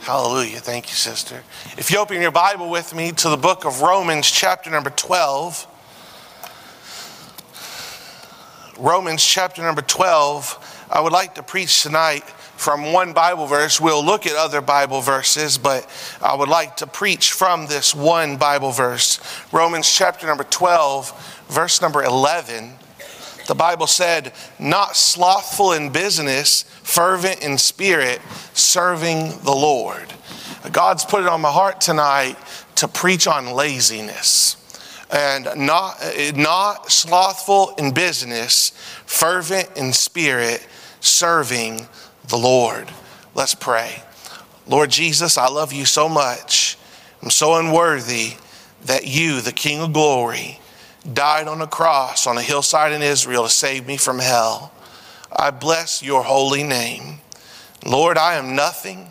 Hallelujah. Thank you, sister. If you open your Bible with me to the book of Romans, chapter number 12. Romans, chapter number 12. I would like to preach tonight from one Bible verse. We'll look at other Bible verses, but I would like to preach from this one Bible verse. Romans, chapter number 12, verse number 11. The Bible said, "Not slothful in business, fervent in spirit, serving the Lord." God's put it on my heart tonight to preach on laziness. And not slothful in business, fervent in spirit, serving the Lord. Let's pray. Lord Jesus, I love you so much. I'm so unworthy that you, the King of glory, died on a cross on a hillside in Israel to save me from hell. I bless your holy name. Lord, I am nothing,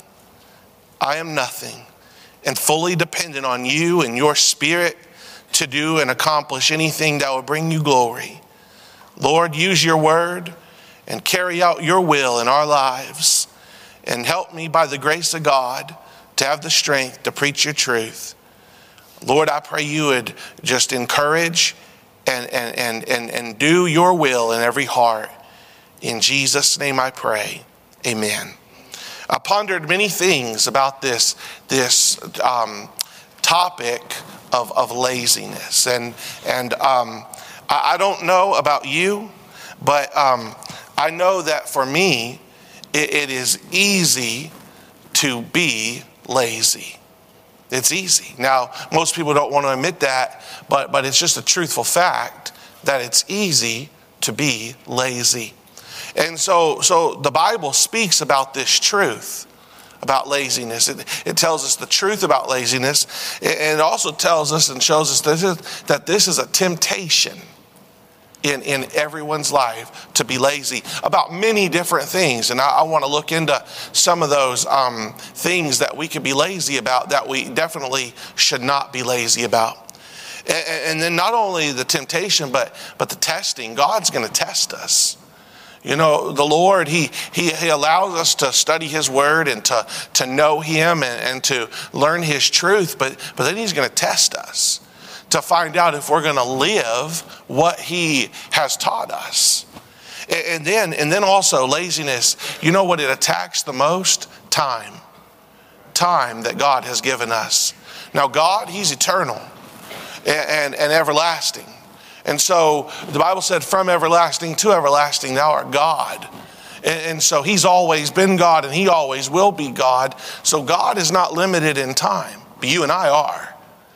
and fully dependent on you and your Spirit to do and accomplish anything that will bring you glory. Lord, use your word and carry out your will in our lives, and help me by the grace of God to have the strength to preach your truth. Lord, I pray you would just encourage and do your will in every heart. In Jesus' name I pray. Amen. I pondered many things about this topic of laziness. And I don't know about you, but I know that for me, it is easy to be lazy. It's easy. Now, most people don't want to admit that, but it's just a truthful fact that it's easy to be lazy. And so the Bible speaks about this truth about laziness. It tells us the truth about laziness. And it also tells us and shows us that this is a temptation in everyone's life to be lazy about many different things. And I want to look into some of those things that we could be lazy about that we definitely should not be lazy about. And then not only the temptation, but the testing. God's going to test us. You know, the Lord, He allows us to study His Word and to know Him and to learn His truth. But then He's going to test us to find out if we're going to live what He has taught us. And then also laziness. You know what it attacks the most? Time. Time that God has given us. Now God, He's eternal and everlasting. And so the Bible said, from everlasting to everlasting, thou art God. And so He's always been God and He always will be God. So God is not limited in time, but you and I are.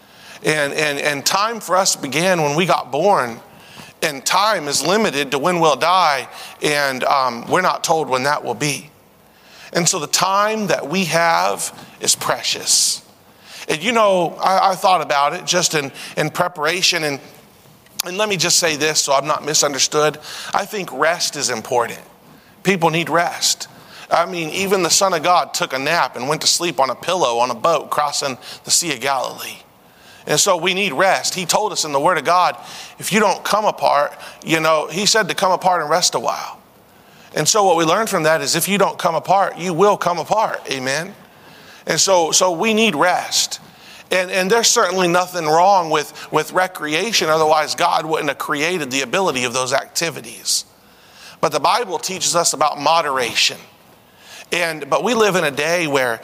And time for us began when we got born. And time is limited to when we'll die. And we're not told when that will be. And so the time that we have is precious. And you know, I thought about it just in preparation. And let me just say this so I'm not misunderstood. I think rest is important. People need rest. I mean, even the Son of God took a nap and went to sleep on a pillow on a boat crossing the Sea of Galilee. And so we need rest. He told us in the Word of God, if you don't come apart, you know, He said to come apart and rest a while. And so what we learned from that is if you don't come apart, you will come apart. Amen. And so we need rest. And there's certainly nothing wrong with recreation. Otherwise, God wouldn't have created the ability of those activities. But the Bible teaches us about moderation. But we live in a day where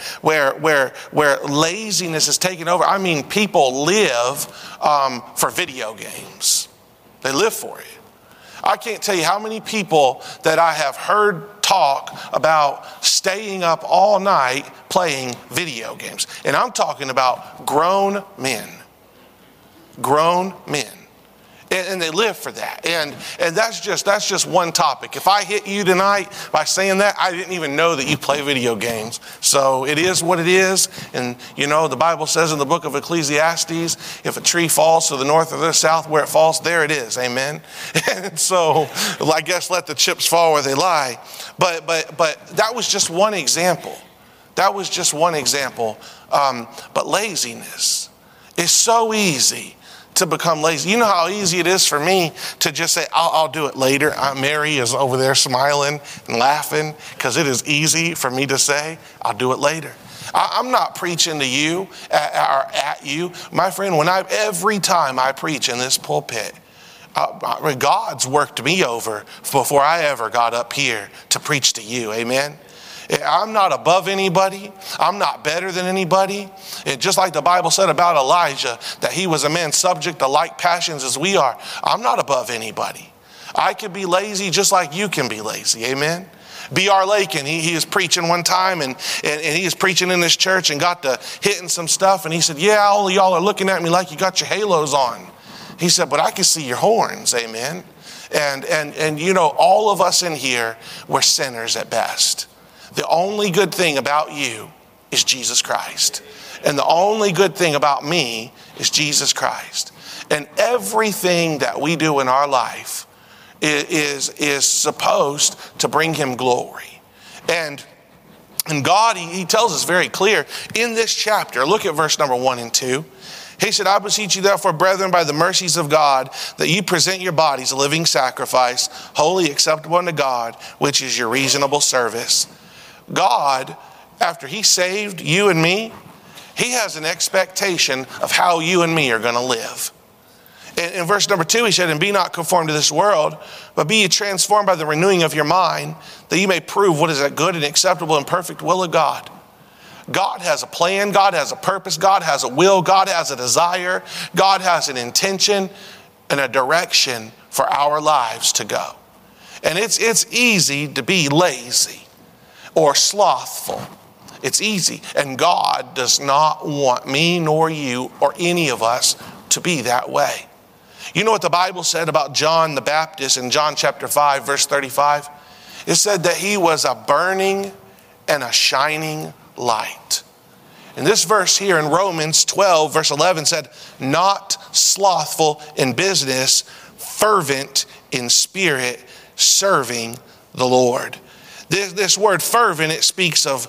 laziness is taking over. I mean, people live for video games. They live for it. I can't tell you how many people that I have heard talk about staying up all night playing video games. And I'm talking about grown men. Grown men. And they live for that. And that's just one topic. If I hit you tonight by saying that, I didn't even know that you play video games. So it is what it is. And you know, the Bible says in the book of Ecclesiastes, if a tree falls to the north or the south, where it falls, there it is. Amen. And so I guess let the chips fall where they lie. But that was just one example. That was just one example. But laziness is so easy to become lazy. You know how easy it is for me to just say, I'll do it later. Mary is over there smiling and laughing because it is easy for me to say, I'll do it later. I'm not preaching to you or at you. My friend, every time I preach in this pulpit, God's worked me over before I ever got up here to preach to you. Amen. I'm not above anybody. I'm not better than anybody. Just like the Bible said about Elijah, that he was a man subject to like passions as we are. I'm not above anybody. I could be lazy just like you can be lazy. Amen. B.R. Lakin, he was preaching one time and he was preaching in this church and got to hitting some stuff. And he said, yeah, all of y'all are looking at me like you got your halos on. He said, but I can see your horns. Amen. And you know, all of us in here, we're sinners at best. The only good thing about you is Jesus Christ. And the only good thing about me is Jesus Christ. And everything that we do in our life is supposed to bring him glory. And God, he tells us very clear in this chapter. Look at verse number 1 and 2. He said, I beseech you therefore, brethren, by the mercies of God, that you present your bodies a living sacrifice, holy, acceptable unto God, which is your reasonable service. God, after he saved you and me, he has an expectation of how you and me are going to live. In verse number 2, he said, and be not conformed to this world, but be ye transformed by the renewing of your mind, that you may prove what is that good and acceptable and perfect will of God. God has a plan. God has a purpose. God has a will. God has a desire. God has an intention and a direction for our lives to go. And it's easy to be lazy or slothful. It's easy. And God does not want me nor you or any of us to be that way. You know what the Bible said about John the Baptist in John chapter 5, verse 35? It said that he was a burning and a shining light. And this verse here in Romans 12, verse 11 said, not slothful in business, fervent in spirit, serving the Lord. This word fervent, it speaks of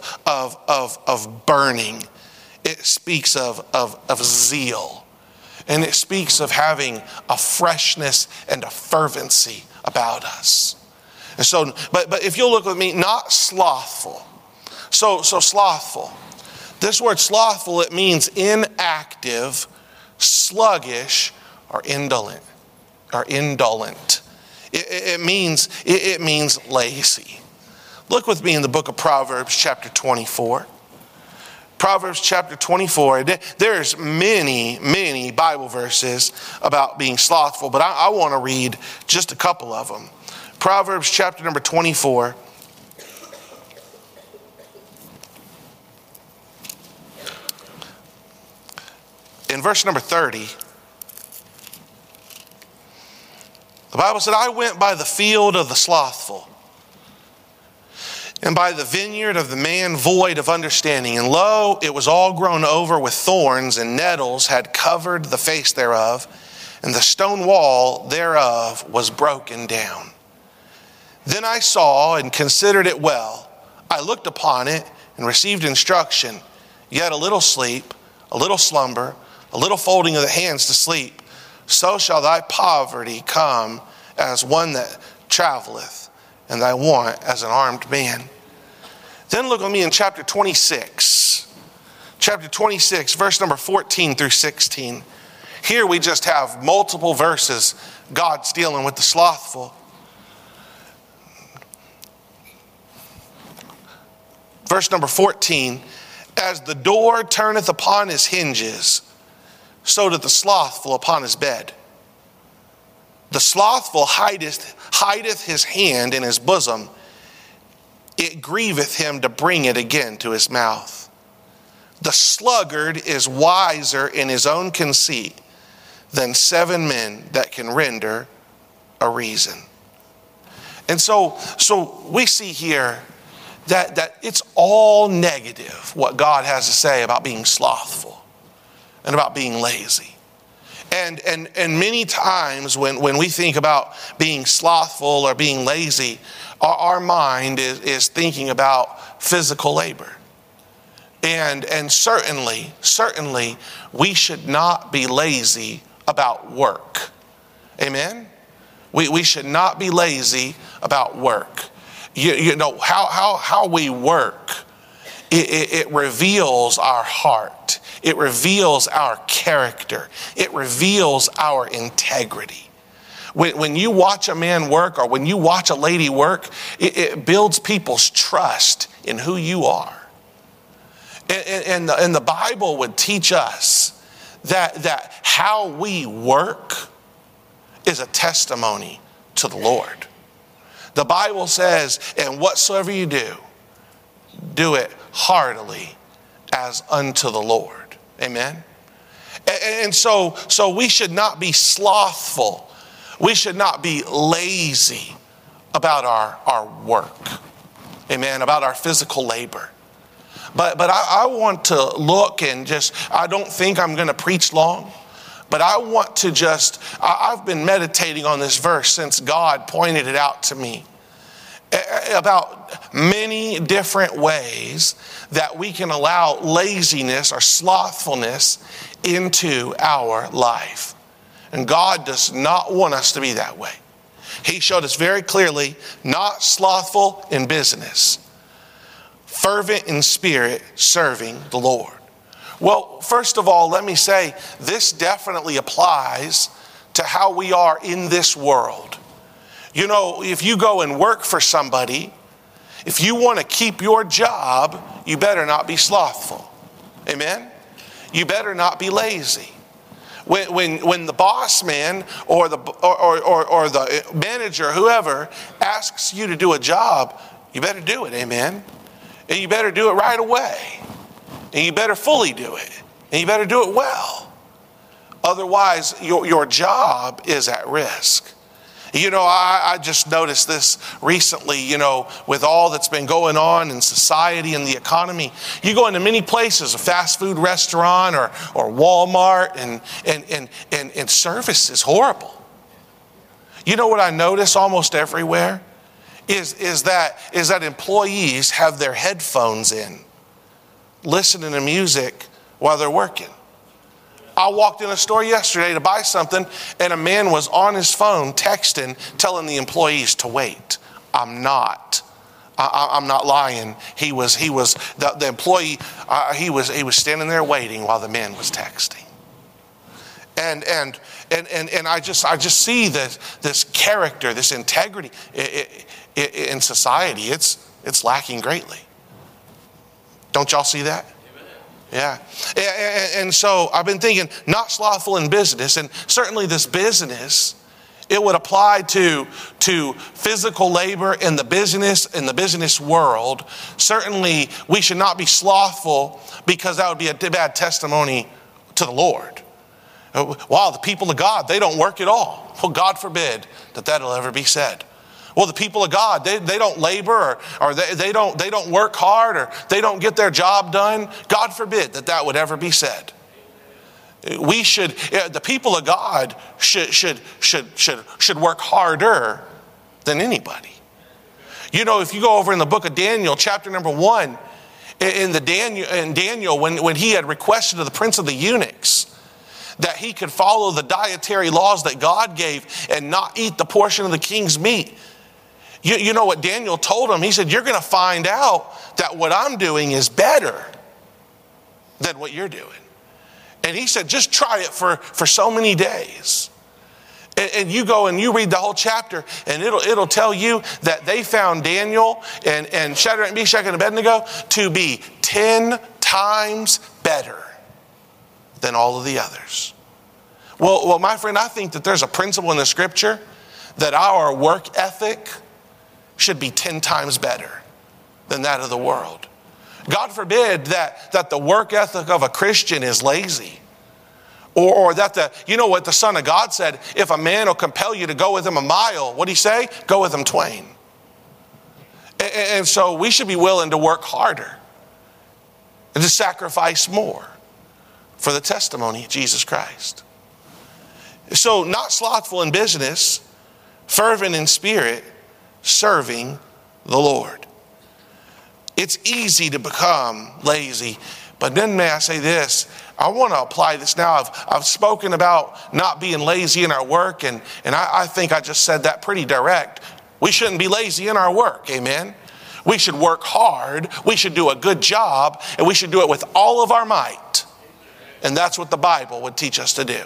burning. It speaks of zeal. And it speaks of having a freshness and a fervency about us. And so, but if you'll look with me, not slothful. So slothful. This word slothful, it means inactive, sluggish, or indolent. It means lazy. Look with me in the book of Proverbs chapter 24. Proverbs chapter 24. There's many Bible verses about being slothful, but I want to read just a couple of them. Proverbs chapter number 24. In verse number 30, the Bible said, I went by the field of the slothful, and by the vineyard of the man void of understanding. And lo, it was all grown over with thorns, and nettles had covered the face thereof, and the stone wall thereof was broken down. Then I saw and considered it well. I looked upon it and received instruction. Yet a little sleep, a little slumber, a little folding of the hands to sleep, so shall thy poverty come as one that traveleth, and thy want as an armed man. Then look at me in chapter 26. Chapter 26, verse number 14 through 16. Here we just have multiple verses. God's dealing with the slothful. Verse number 14. As the door turneth upon his hinges, so doth the slothful upon his bed. The slothful hideth his hand in his bosom. It grieveth him to bring it again to his mouth. The sluggard is wiser in his own conceit than 7 men that can render a reason. And so we see here that it's all negative what God has to say about being slothful and about being lazy. And many times when we think about being slothful or being lazy, our mind is thinking about physical labor. And certainly, we should not be lazy about work. Amen? We should not be lazy about work. You know, how we work it reveals our heart. It reveals our character. It reveals our integrity. When you watch a man work, or when you watch a lady work, it builds people's trust in who you are. And the Bible would teach us that how we work is a testimony to the Lord. The Bible says, and whatsoever you do, do it heartily as unto the Lord. Amen. And so we should not be slothful. We should not be lazy about our work. Amen. About our physical labor. But I want to look and just, I don't think I'm going to preach long, but I want to just, I've been meditating on this verse since God pointed it out to me about many different ways that we can allow laziness or slothfulness into our life. And God does not want us to be that way. He showed us very clearly, not slothful in business, fervent in spirit, serving the Lord. Well, first of all, let me say this definitely applies to how we are in this world. You know, if you go and work for somebody, if you want to keep your job, you better not be slothful. Amen? You better not be lazy. When the boss man or the manager, whoever, asks you to do a job, you better do it. Amen? And you better do it right away. And you better fully do it. And you better do it well. Otherwise, your job is at risk. You know, I just noticed this recently, you know, with all that's been going on in society and the economy. You go into many places, a fast food restaurant or Walmart, and service is horrible. You know what I notice almost everywhere? Is that employees have their headphones in, listening to music while they're working. I walked in a store yesterday to buy something, and a man was on his phone texting, telling the employees to wait. I'm not lying. He was the employee. He was standing there waiting while the man was texting. And I just see this character, this integrity in society. It's lacking greatly. Don't y'all see that? Yeah. And so I've been thinking, not slothful in business, and certainly this business, it would apply to physical labor in the business world. Certainly we should not be slothful, because that would be a bad testimony to the Lord. Wow, the people of God, they don't work at all. Well, God forbid that'll ever be said. Well, the people of God, they don't labor or they don't work hard, or they don't get their job done. God forbid that would ever be said. The people of God should work harder than anybody. You know, if you go over in the book of Daniel, chapter number 1, in Daniel, when he had requested of the prince of the eunuchs that he could follow the dietary laws that God gave and not eat the portion of the king's meat. You know what Daniel told him? He said, you're going to find out that what I'm doing is better than what you're doing. And he said, just try it for so many days. And you go and you read the whole chapter, and it'll tell you that they found Daniel and Shadrach, Meshach, and Abednego to be 10 times better than all of the others. Well, my friend, I think that there's a principle in the scripture that our work ethic should be 10 times better than that of the world. God forbid that the work ethic of a Christian is lazy. Or that you know what the Son of God said, if a man will compel you to go with him a mile, what'd he say? Go with him twain. And so we should be willing to work harder and to sacrifice more for the testimony of Jesus Christ. So not slothful in business, fervent in spirit, serving the Lord. It's easy to become lazy, but then may I say this, I want to apply this now. I've spoken about not being lazy in our work, and I think I just said that pretty direct. We shouldn't be lazy in our work, amen? We should work hard. We should do a good job. And we should do it with all of our might. And that's what the Bible would teach us to do.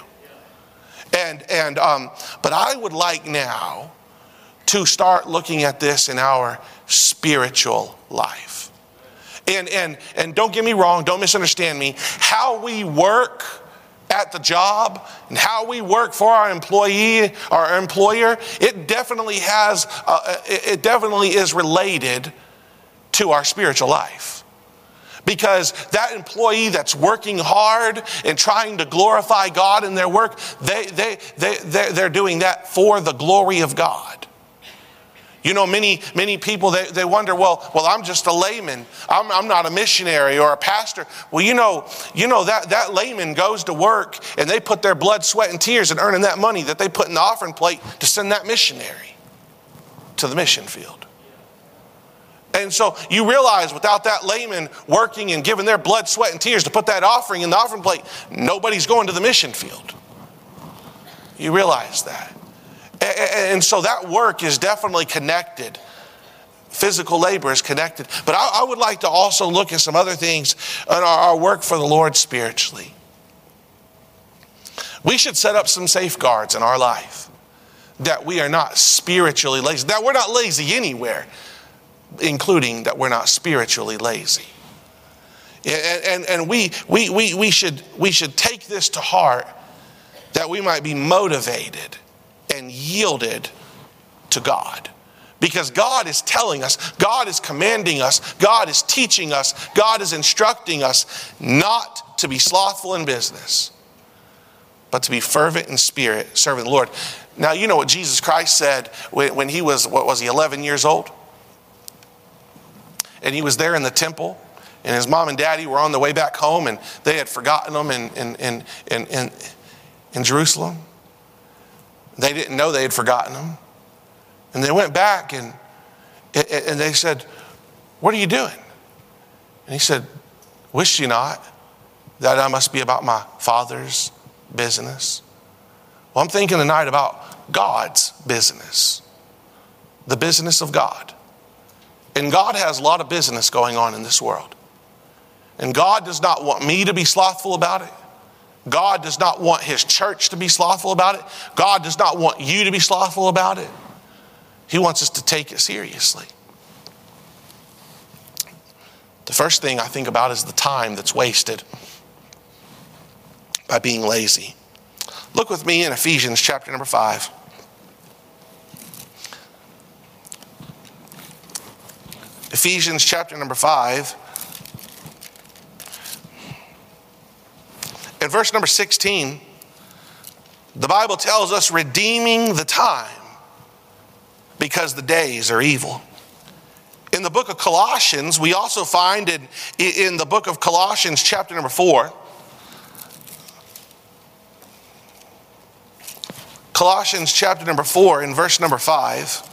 But I would like now to start looking at this in our spiritual life. And don't get me wrong, don't misunderstand me. How we work at the job and how we work for our employee, our employer, it definitely is related to our spiritual life. Because that employee that's working hard and trying to glorify God in their work, they're doing that for the glory of God. You know, many people, they wonder, well, I'm just a layman. I'm not a missionary or a pastor. Well, you know that layman goes to work and they put their blood, sweat, and tears in earning that money that they put in the offering plate to send that missionary to the mission field. And so you realize without that layman working and giving their blood, sweat, and tears to put that offering in the offering plate, nobody's going to the mission field. You realize that. And so that work is definitely connected. Physical labor is connected. But I would like to also look at some other things in our work for the Lord spiritually. We should set up some safeguards in our life that we are not spiritually lazy. That we're not lazy anywhere, including that we're not spiritually lazy. And we should take this to heart, that we might be motivated and yielded to God. Because God is telling us, God is commanding us, God is teaching us, God is instructing us not to be slothful in business, but to be fervent in spirit, serving the Lord. Now, you know what Jesus Christ said when he was, 11 years old? And he was there in the temple, and his mom and daddy were on their way back home, and they had forgotten him in Jerusalem. They didn't know they had forgotten him. And they went back and they said, "What are you doing?" And he said, "Wish ye not that I must be about my Father's business?" Well, I'm thinking tonight about God's business, the business of God. And God has a lot of business going on in this world. And God does not want me to be slothful about it. God does not want his church to be slothful about it. God does not want you to be slothful about it. He wants us to take it seriously. The first thing I think about is the time that's wasted by being lazy. Look with me in Ephesians chapter number 5. Ephesians chapter number 5. In verse number 16, the Bible tells us, redeeming the time because the days are evil. In the book of Colossians, we also find it in the book of Colossians chapter number 4. Colossians chapter number 4 in verse number 5.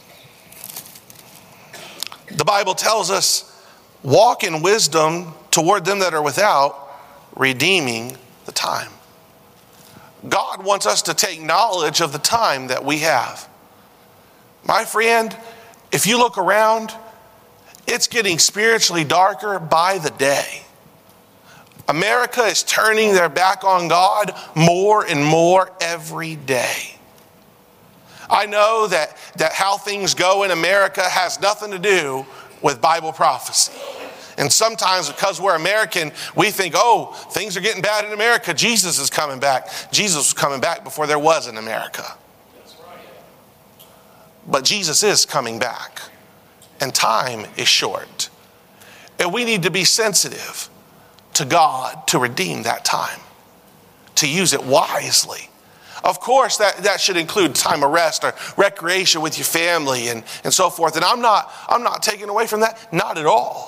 The Bible tells us, walk in wisdom toward them that are without, redeeming the time. God wants us to take knowledge of the time that we have. My friend, if you look around, it's getting spiritually darker by the day. America is turning their back on God more and more every day. I know that how things go in America has nothing to do with Bible prophecy. And sometimes because we're American, we think, oh, things are getting bad in America. Jesus is coming back. Jesus was coming back before there was an America. That's right. But Jesus is coming back. And time is short. And we need to be sensitive to God to redeem that time, to use it wisely. Of course, that should include time of rest or recreation with your family and so forth. And I'm not taking away from that, not at all.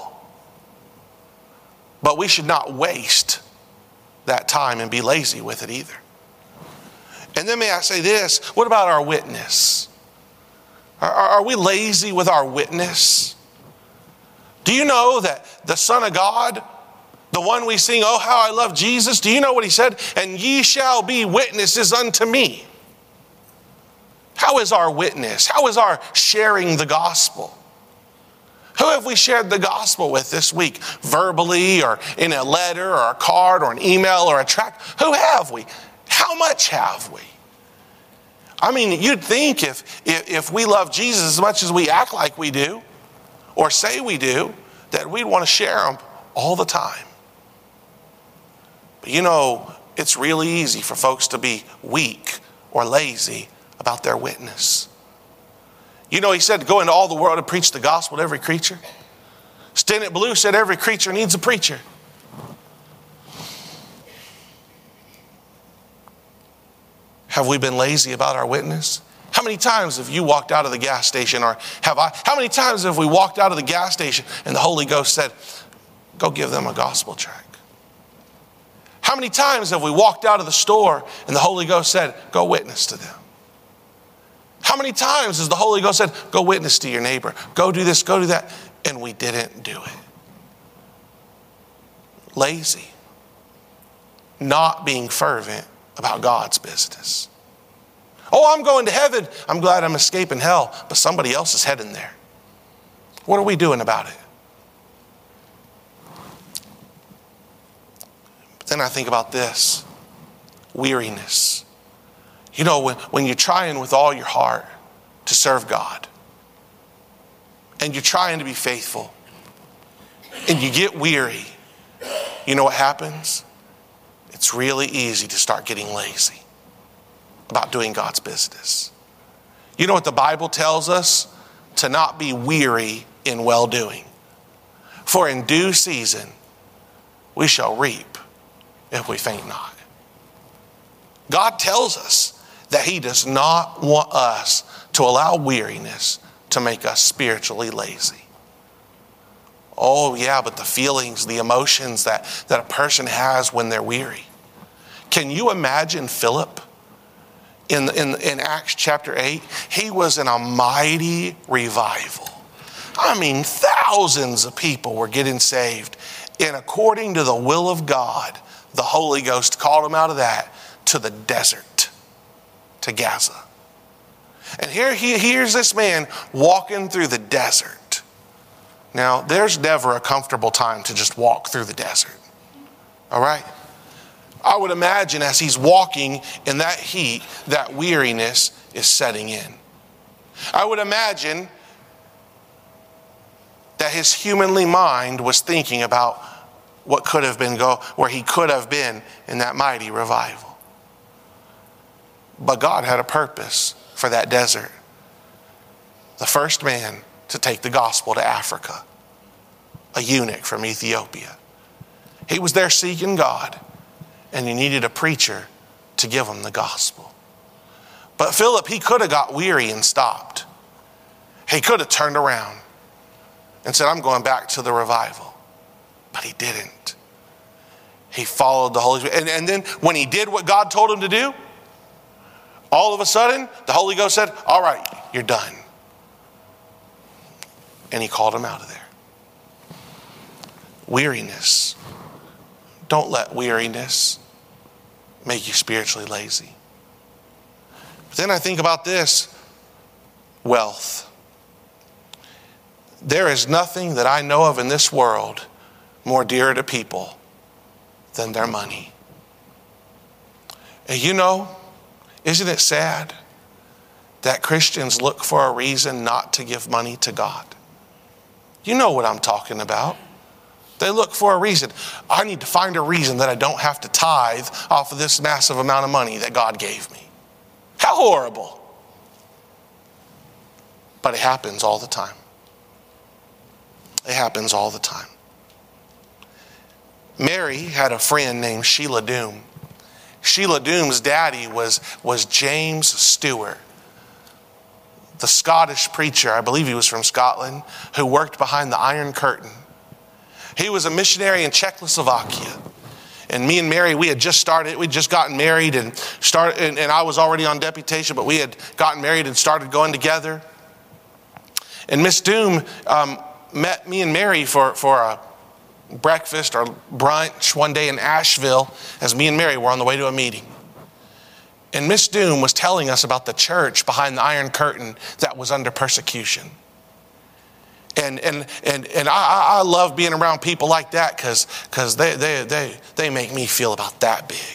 But we should not waste that time and be lazy with it either. And then may I say this, what about our witness? Are we lazy with our witness? Do you know that the Son of God, the one we sing, "Oh, how I love Jesus," do you know what he said? "And ye shall be witnesses unto me." How is our witness? How is our sharing the gospel? Who have we shared the gospel with this week? Verbally, or in a letter, or a card, or an email, or a tract? Who have we? How much have we? I mean, you'd think if we love Jesus as much as we act like we do, or say we do, that we'd want to share them all the time. But you know, it's really easy for folks to be weak or lazy about their witness. You know, he said to go into all the world and preach the gospel to every creature. Stennett Blue said every creature needs a preacher. Have we been lazy about our witness? How many times have you walked out of the gas station, or have I? How many times have we walked out of the gas station and the Holy Ghost said, go give them a gospel tract? How many times have we walked out of the store and the Holy Ghost said, go witness to them? How many times has the Holy Ghost said, go witness to your neighbor, go do this, go do that, and we didn't do it? Lazy. Not being fervent about God's business. Oh, I'm going to heaven. I'm glad I'm escaping hell, but somebody else is heading there. What are we doing about it? But then I think about this. Weariness. You know, when you're trying with all your heart to serve God, and you're trying to be faithful, and you get weary, you know what happens? It's really easy to start getting lazy about doing God's business. You know what the Bible tells us? To not be weary in well-doing. For in due season we shall reap if we faint not. God tells us that he does not want us to allow weariness to make us spiritually lazy. Oh yeah, but the feelings, the emotions that a person has when they're weary. Can you imagine Philip in Acts chapter 8? He was in a mighty revival. I mean, thousands of people were getting saved. And according to the will of God, the Holy Ghost called him out of that to the desert, to Gaza. And here's this man walking through the desert. Now, there's never a comfortable time to just walk through the desert. All right? I would imagine as he's walking in that heat, that weariness is setting in. I would imagine that his humanly mind was thinking about what could have been where he could have been in that mighty revival. But God had a purpose for that desert. The first man to take the gospel to Africa, a eunuch from Ethiopia. He was there seeking God, and he needed a preacher to give him the gospel. But Philip, he could have got weary and stopped. He could have turned around and said, I'm going back to the revival. But he didn't. He followed the Holy Spirit. And then when he did what God told him to do, all of a sudden, the Holy Ghost said, all right, you're done. And he called him out of there. Weariness. Don't let weariness make you spiritually lazy. But then I think about this. Wealth. There is nothing that I know of in this world more dear to people than their money. And you know, isn't it sad that Christians look for a reason not to give money to God? You know what I'm talking about. They look for a reason. I need to find a reason that I don't have to tithe off of this massive amount of money that God gave me. How horrible. But it happens all the time. It happens all the time. Mary had a friend named Sheila Doom. Sheila Doom's daddy was James Stewart, the Scottish preacher, I believe he was from Scotland, who worked behind the Iron Curtain. He was a missionary in Czechoslovakia. And me and Mary, we'd just gotten married and I was already on deputation, but we had gotten married and started going together. And Miss Doom met me and Mary for a breakfast or brunch one day in Asheville as me and Mary were on the way to a meeting. And Miss Doom was telling us about the church behind the Iron Curtain that was under persecution. And I love being around people like that because they make me feel about that big.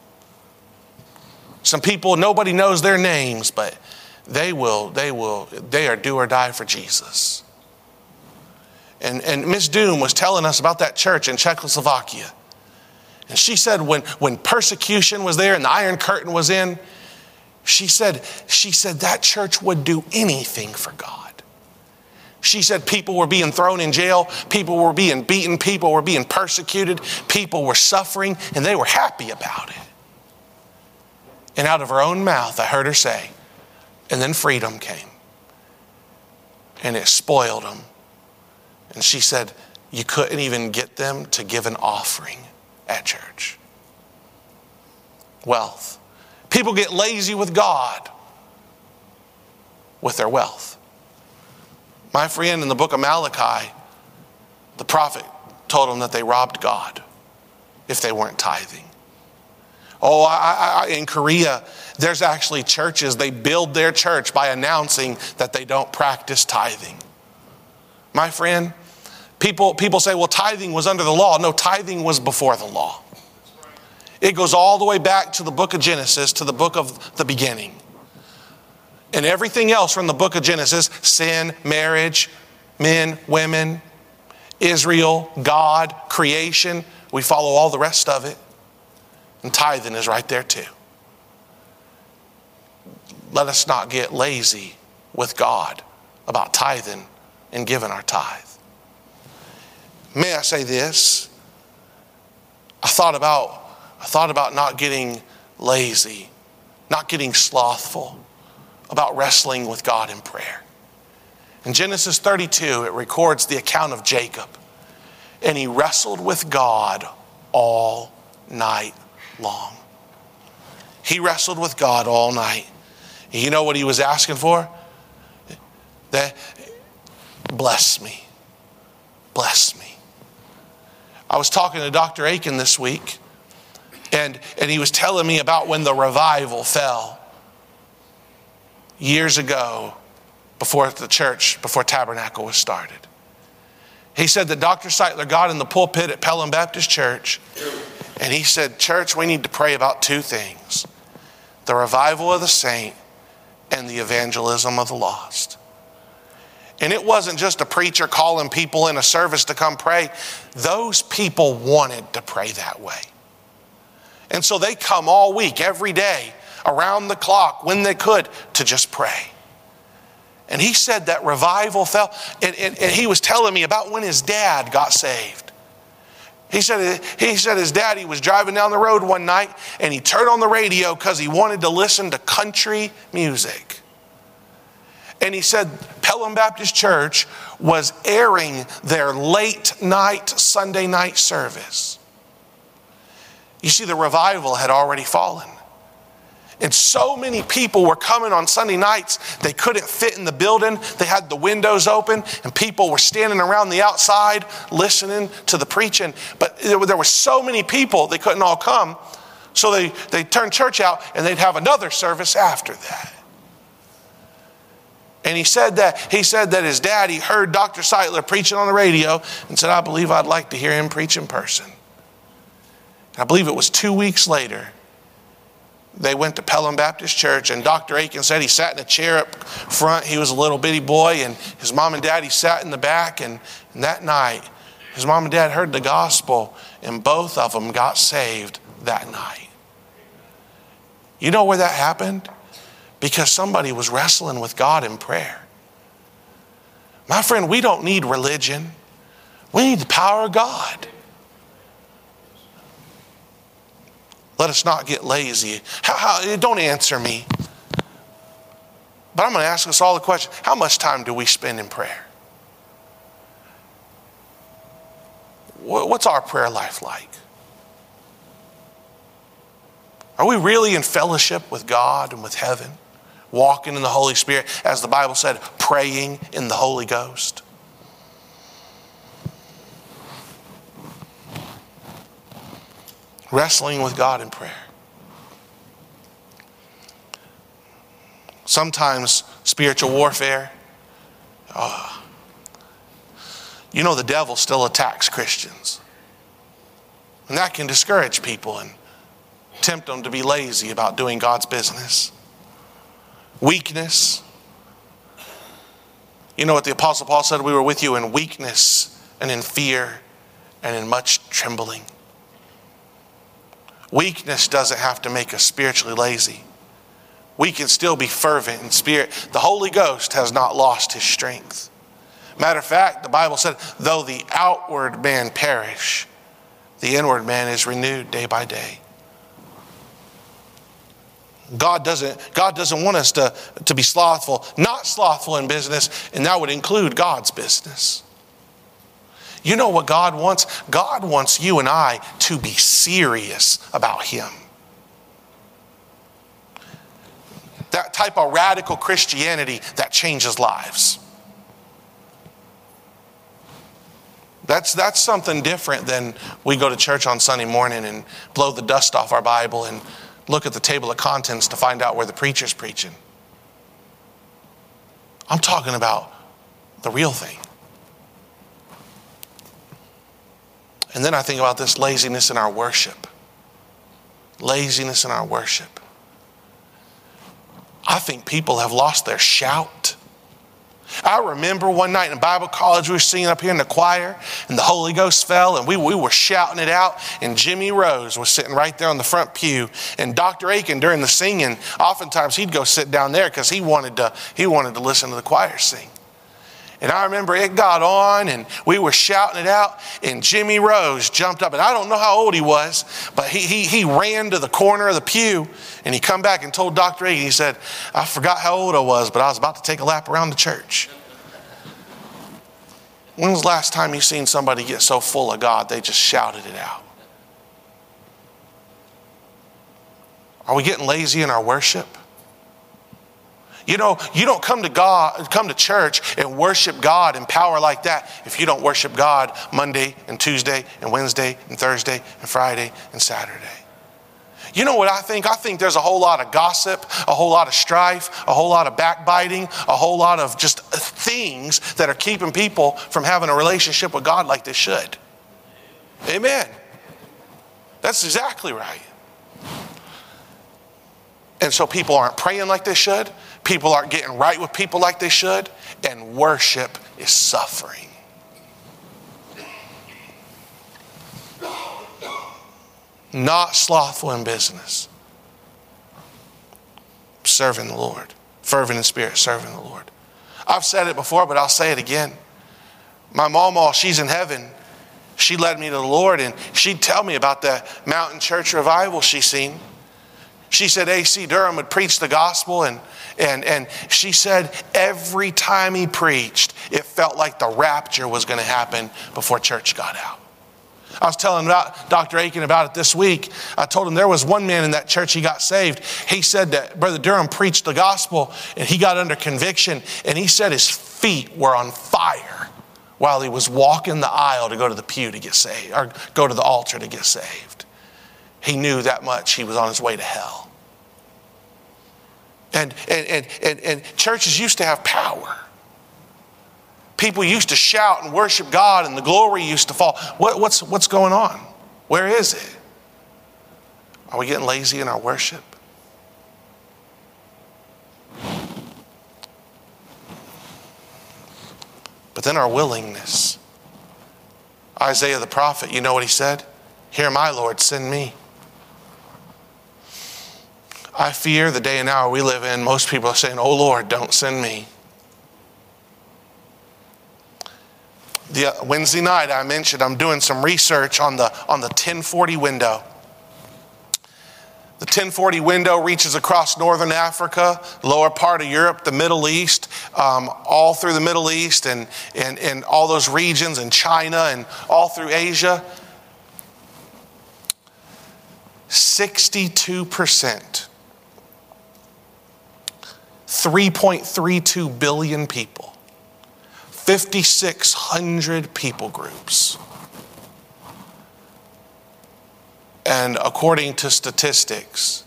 Some people, nobody knows their names, but they are do or die for Jesus. And Miss Doom was telling us about that church in Czechoslovakia. And she said when persecution was there and the Iron Curtain was in, she said that church would do anything for God. She said people were being thrown in jail, people were being beaten, people were being persecuted, people were suffering, and they were happy about it. And out of her own mouth, I heard her say, and then freedom came. And it spoiled them. And she said, you couldn't even get them to give an offering at church. Wealth. People get lazy with God with their wealth. My friend, in the book of Malachi, the prophet told them that they robbed God if they weren't tithing. In Korea, there's actually churches, they build their church by announcing that they don't practice tithing. My friend, people say, well, tithing was under the law. No, tithing was before the law. It goes all the way back to the book of Genesis, to the book of the beginning. And everything else from the book of Genesis, sin, marriage, men, women, Israel, God, creation, we follow all the rest of it. And tithing is right there too. Let us not get lazy with God about tithing and giving our tithe. May I say this? I thought about not getting lazy, not getting slothful, about wrestling with God in prayer. In Genesis 32, it records the account of Jacob. And he wrestled with God all night long. He wrestled with God all night. And you know what he was asking for? That, bless me. Bless me. I was talking to Dr. Aiken this week, and he was telling me about when the revival fell years ago before the church, before Tabernacle was started. He said that Dr. Seitler got in the pulpit at Pelham Baptist Church, and he said, church, we need to pray about two things: the revival of the saint and the evangelism of the lost. And it wasn't just a preacher calling people in a service to come pray. Those people wanted to pray that way. And so they come all week, every day, around the clock, when they could, to just pray. And he said that revival fell. And he was telling me about when his dad got saved. He said his daddy was driving down the road one night, and he turned on the radio because he wanted to listen to country music. And he said Pelham Baptist Church was airing their late night Sunday night service. You see, the revival had already fallen. And so many people were coming on Sunday nights, they couldn't fit in the building. They had the windows open, and people were standing around the outside listening to the preaching. But there were so many people, they couldn't all come. So they turned church out, and they'd have another service after that. And he said that his daddy heard Dr. Seitler preaching on the radio and said, I believe I'd like to hear him preach in person. I believe it was 2 weeks later, they went to Pelham Baptist Church, and Dr. Aiken said he sat in a chair up front. He was a little bitty boy, and his mom and daddy sat in the back. And that night, his mom and dad heard the gospel, and both of them got saved that night. You know where that happened? Because somebody was wrestling with God in prayer. My friend, we don't need religion. We need the power of God. Let us not get lazy. Don't answer me. But I'm going to ask us all the question: how much time do we spend in prayer? What's our prayer life like? Are we really in fellowship with God and with heaven? Walking in the Holy Spirit, as the Bible said, praying in the Holy Ghost? Wrestling with God in prayer. Sometimes spiritual warfare, You know the devil still attacks Christians. And that can discourage people and tempt them to be lazy about doing God's business. Weakness. You know what the Apostle Paul said? We were with you in weakness and in fear and in much trembling. Weakness doesn't have to make us spiritually lazy. We can still be fervent in spirit. The Holy Ghost has not lost his strength. Matter of fact, the Bible said, though the outward man perish, the inward man is renewed day by day. God doesn't want us to be slothful, not slothful in business, and that would include God's business. You know what God wants? God wants you and I to be serious about him. That type of radical Christianity that changes lives. That's something different than we go to church on Sunday morning and blow the dust off our Bible and look at the table of contents to find out where the preacher's preaching. I'm talking about the real thing. And then I think about this laziness in our worship. Laziness in our worship. I think people have lost their shout. I remember one night in Bible college, we were singing up here in the choir, and the Holy Ghost fell, and we were shouting it out, and Jimmy Rose was sitting right there on the front pew, and Dr. Aiken, during the singing, oftentimes he'd go sit down there because he wanted to listen to the choir sing. And I remember it got on, and we were shouting it out, and Jimmy Rose jumped up, and I don't know how old he was, but he ran to the corner of the pew, and he come back and told Dr. Aiken, he said, I forgot how old I was, but I was about to take a lap around the church. When was the last time you seen somebody get so full of God they just shouted it out? Are we getting lazy in our worship? You know, you don't come to church and worship God in power like that if you don't worship God Monday and Tuesday and Wednesday and Thursday and Friday and Saturday. You know what I think? I think there's a whole lot of gossip, a whole lot of strife, a whole lot of backbiting, a whole lot of just things that are keeping people from having a relationship with God like they should. Amen. That's exactly right. And so people aren't praying like they should. People aren't getting right with people like they should. And worship is suffering. Not slothful in business. Serving the Lord. Fervent in spirit, serving the Lord. I've said it before, but I'll say it again. My mama, she's in heaven. She led me to the Lord, and she'd tell me about the Mountain Church revival she seen. She said A.C. Durham would preach the gospel, and she said every time he preached, it felt like the rapture was going to happen before church got out. I was telling Dr. Aiken about it this week. I told him there was one man in that church, he got saved. He said that Brother Durham preached the gospel, and he got under conviction, and he said his feet were on fire while he was walking the aisle to go to the pew to get saved, or go to the altar to get saved. He knew that much he was on his way to hell. And churches used to have power. People used to shout and worship God, and the glory used to fall. What's going on? Where is it? Are we getting lazy in our worship? But then our willingness. Isaiah the prophet, you know what he said? Here, my Lord, send me. I fear the day and hour we live in, most people are saying, oh Lord, don't send me. The Wednesday night I mentioned I'm doing some research on the 1040 window. The 1040 window reaches across northern Africa, lower part of Europe, the Middle East, all through the Middle East and all those regions, and China and all through Asia. 62%. 3.32 billion people. 5,600 people groups. And according to statistics,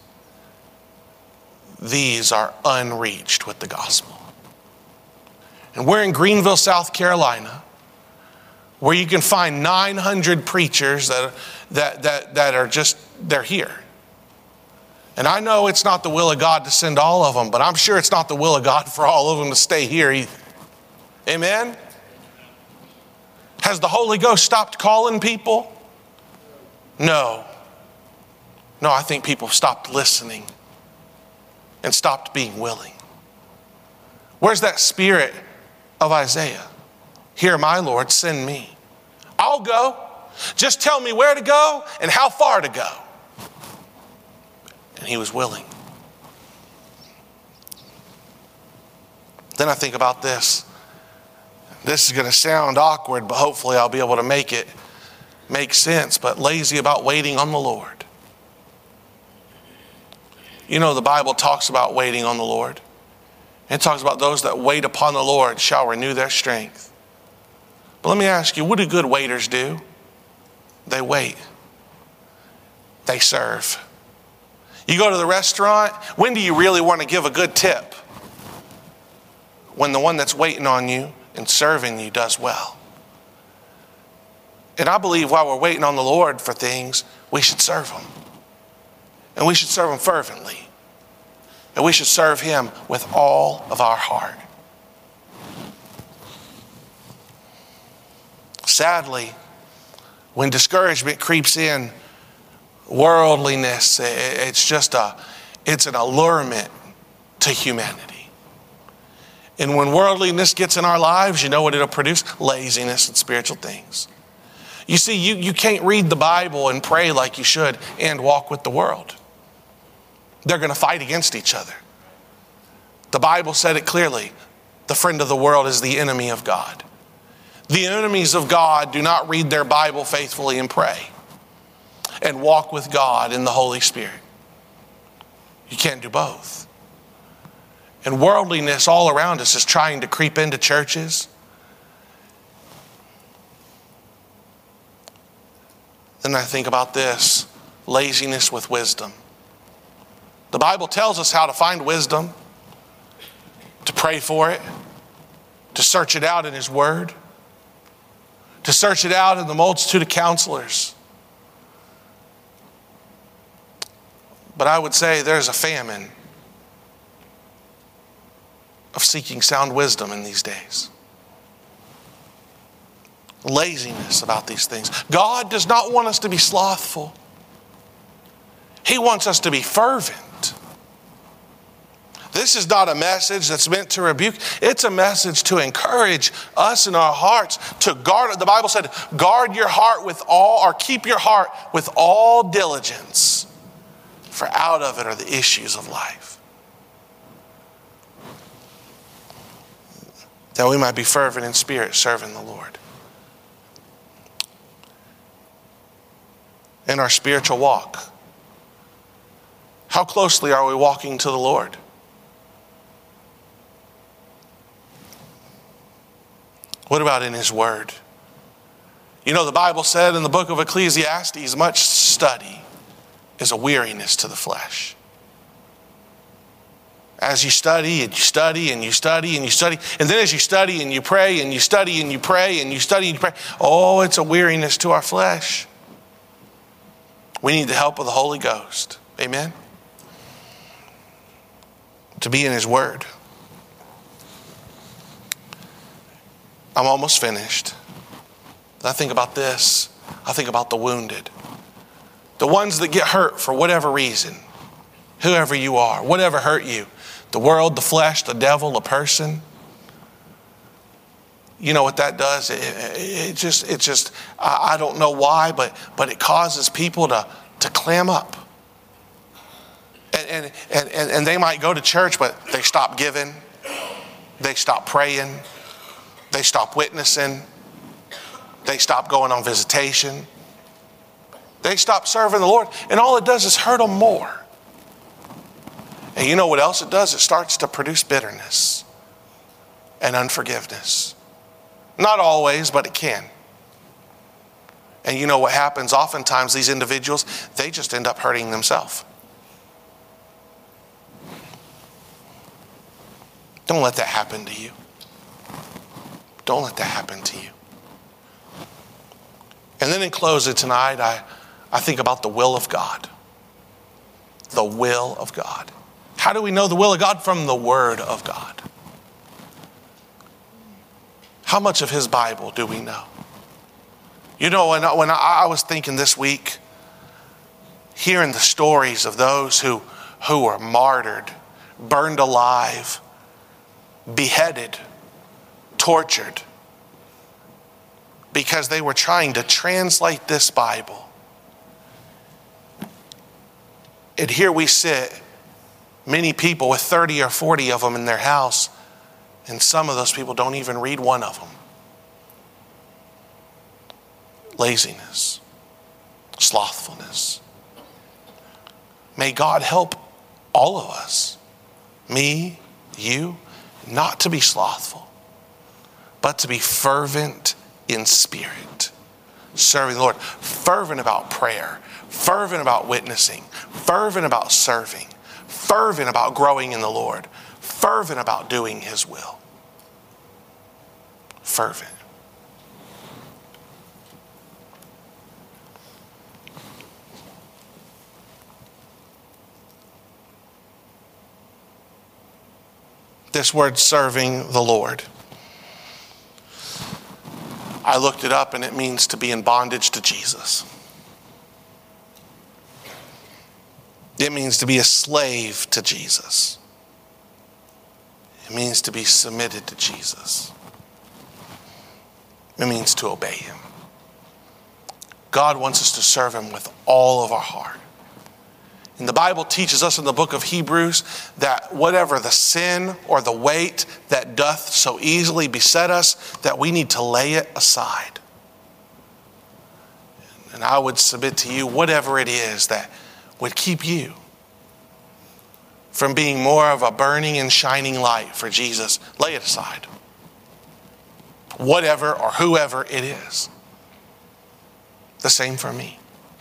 these are unreached with the gospel. And we're in Greenville, South Carolina, where you can find 900 preachers that are just, they're here. And I know it's not the will of God to send all of them, but I'm sure it's not the will of God for all of them to stay here either. Amen? Has the Holy Ghost stopped calling people? No. No, I think people stopped listening and stopped being willing. Where's that spirit of Isaiah? Here, my Lord, send me. I'll go. Just tell me where to go and how far to go. And he was willing. Then I think about this. This is going to sound awkward, but hopefully I'll be able to make it make sense. But lazy about waiting on the Lord. You know, the Bible talks about waiting on the Lord. It talks about those that wait upon the Lord shall renew their strength. But let me ask you, what do good waiters do? They wait. They serve. You go to the restaurant, when do you really want to give a good tip? When the one that's waiting on you and serving you does well. And I believe while we're waiting on the Lord for things, we should serve him. And we should serve him fervently. And we should serve him with all of our heart. Sadly, when discouragement creeps in, worldliness, it's an allurement to humanity. And when worldliness gets in our lives, you know what it'll produce? Laziness and spiritual things. You see, you can't read the Bible and pray like you should and walk with the world. They're going to fight against each other. The Bible said it clearly. The friend of the world is the enemy of God. The enemies of God do not read their Bible faithfully and pray and walk with God in the Holy Spirit. You can't do both. And worldliness all around us is trying to creep into churches. Then I think about this, laziness with wisdom. The Bible tells us how to find wisdom, to pray for it, to search it out in his word, to search it out in the multitude of counselors. But I would say there's a famine of seeking sound wisdom in these days. Laziness about these things. God does not want us to be slothful. He wants us to be fervent. This is not a message that's meant to rebuke. It's a message to encourage us in our hearts to guard. The Bible said, guard your heart with all, or keep your heart with all diligence, for out of it are the issues of life. That we might be fervent in spirit, serving the Lord. In our spiritual walk, how closely are we walking to the Lord? What about in his word? You know, the Bible said in the book of Ecclesiastes, much study is a weariness to the flesh. As you study and you study and you study and you study, and then as you study and you pray and you study and you pray and you study and you pray, oh, it's a weariness to our flesh. We need the help of the Holy Ghost. Amen? To be in his word. I'm almost finished. I think about this. I think about the wounded. The ones that get hurt for whatever reason. Whoever you are, whatever hurt you. The world, the flesh, the devil, a person. You know what that does? It just I don't know why, but it causes people to clam up. And they might go to church, but they stop giving. They stop praying. They stop witnessing. They stop going on visitation. They stop serving the Lord. And all it does is hurt them more. And you know what else it does? It starts to produce bitterness and unforgiveness. Not always, but it can. And you know what happens? Oftentimes these individuals, they just end up hurting themselves. Don't let that happen to you. Don't let that happen to you. And then in closing tonight, I think about the will of God. The will of God. How do we know the will of God? From the Word of God. How much of His Bible do we know? You know, when I was thinking this week, hearing the stories of those who were martyred, burned alive, beheaded, tortured, because they were trying to translate this Bible. And here we sit, many people with 30 or 40 of them in their house, and some of those people don't even read one of them. Laziness, slothfulness. May God help all of us, me, you, not to be slothful, but to be fervent in spirit, serving the Lord, fervent about prayer, fervent about witnessing, fervent about serving, fervent about growing in the Lord, fervent about doing His will. Fervent. This word, serving the Lord, I looked it up and it means to be in bondage to Jesus. It means to be a slave to Jesus. It means to be submitted to Jesus. It means to obey Him. God wants us to serve Him with all of our heart. And the Bible teaches us in the book of Hebrews that whatever the sin or the weight that doth so easily beset us, that we need to lay it aside. And I would submit to you, whatever it is that would keep you from being more of a burning and shining light for Jesus, lay it aside. Whatever or whoever it is. The same for me.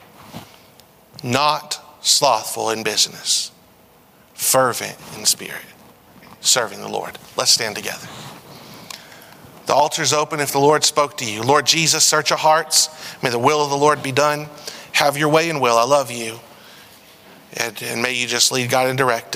Not slothful in business, fervent in spirit, serving the Lord. Let's stand together. The altar's open if the Lord spoke to you. Lord Jesus, search our hearts. May the will of the Lord be done. Have your way and will. I love you. And may you just lead, God, and direct us.